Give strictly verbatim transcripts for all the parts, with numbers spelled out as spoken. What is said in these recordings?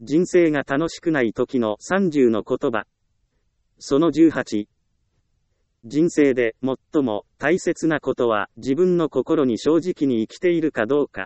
人生が楽しくない時のさんじゅうの言葉。そのじゅうはち。人生で最も大切なことは自分の心に正直に生きているかどうか。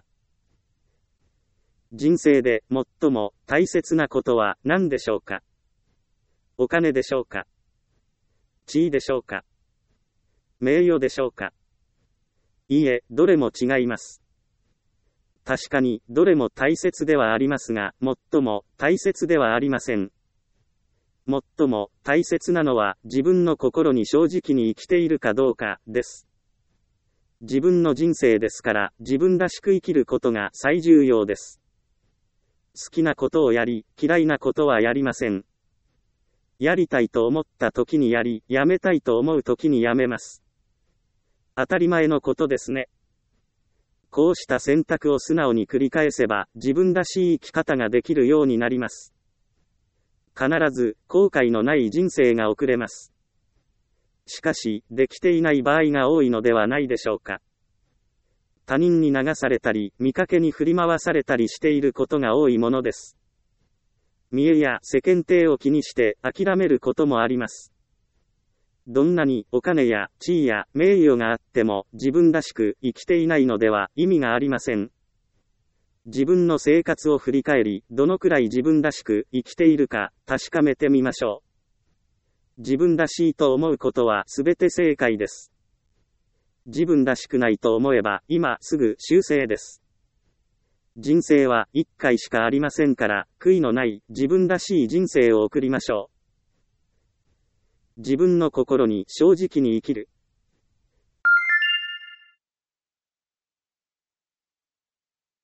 人生で最も大切なことは何でしょうか。お金でしょうか。地位でしょうか。名誉でしょうか。いいえ、どれも違います。確かに、どれも大切ではありますが、最も大切ではありません。最も大切なのは、自分の心に正直に生きているかどうか、です。自分の人生ですから、自分らしく生きることが最重要です。好きなことをやり、嫌いなことはやりません。やりたいと思った時にやり、やめたいと思う時にやめます。当たり前のことですね。こうした選択を素直に繰り返せば、自分らしい生き方ができるようになります。必ず、後悔のない人生が送れます。しかし、できていない場合が多いのではないでしょうか。他人に流されたり、見かけに振り回されたりしていることが多いものです。見栄や世間体を気にして諦めることもあります。どんなにお金や地位や名誉があっても自分らしく生きていないのでは意味がありません。自分の生活を振り返り、どのくらい自分らしく生きているか確かめてみましょう。自分らしいと思うことはすべて正解です。自分らしくないと思えば今すぐ修正です。人生は一回しかありませんから、悔いのない自分らしい人生を送りましょう。自分の心に正直に生きる。